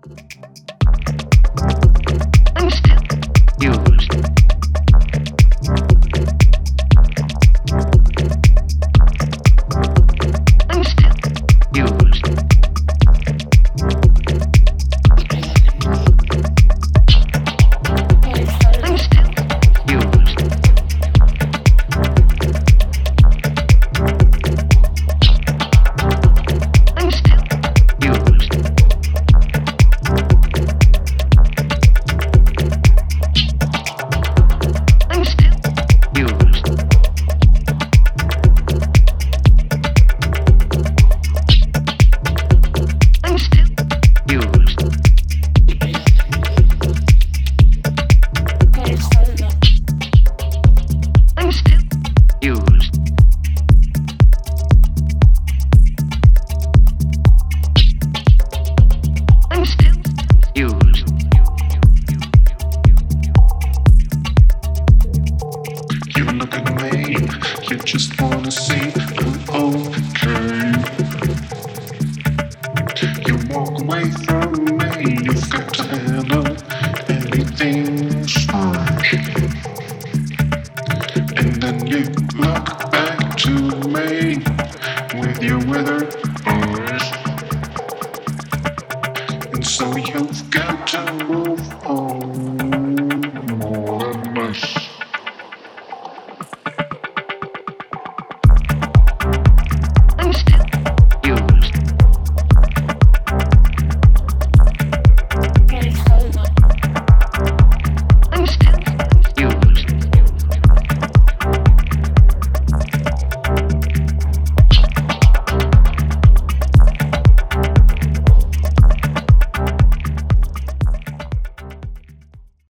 Just wanna see I'm okay. You walk away from me, you've got to handle anything strange. And then you look back to me with your withered eyes. And so you've got to move.